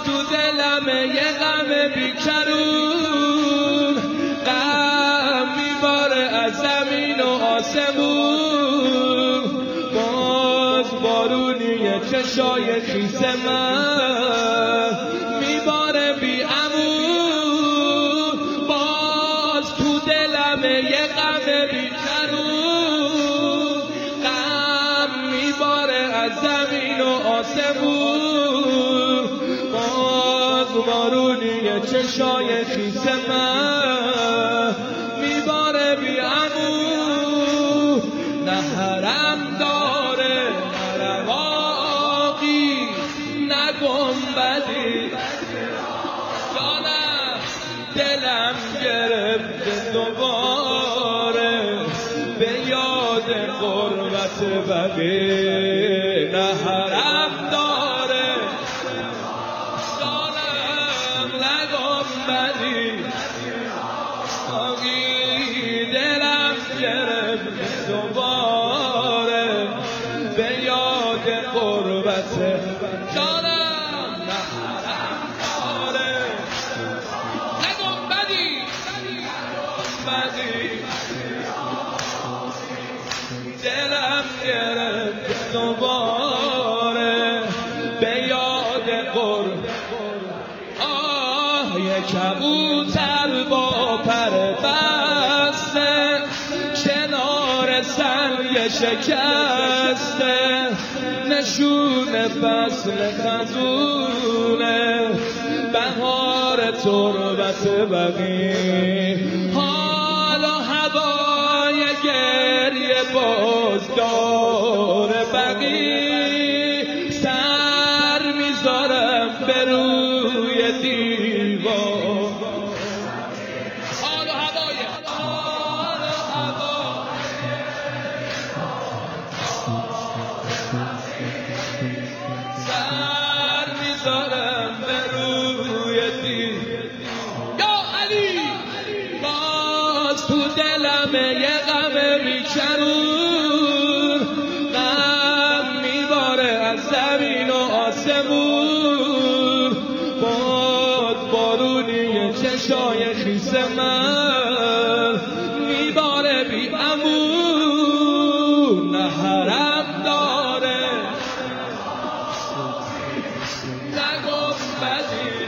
تو دلم یه غم بیکرون، غم میباره از زمین و آسمون. باز بارونی چشای خیس من میباره بی امون. باز تو دلم یه غم بیکرون، غم میباره از زمین و آسمون. باز بارونی چشای خیس من میباره بی امون. نه حرم داره نه رواقی نه گنبدی، جانم دلم گرفته دوباره به یاد غربت بقیه. نه حرم داره جانم نه گنبدی، دلم گرفته دوباره به یاد غربت جانم. نه حرم داره نه گنبدی، دلم گرفته دوباره به یاد غربت. یه کبوتر با پر بسته کنار سنگ شکسته، نشون فصل خزونه بهار تربت بقیه. حال و هوای گریه باز داره بقیه، سر میذارم به روی دیوار. حال و هوای سر میذارم به روی دیوار. یا علی باز تو دلم یه غم بیکرون، غم میباره از زمین و آسمون. باد بارونی چشای خیس من میباره بی امون. نه حرم داره نه گنبدی،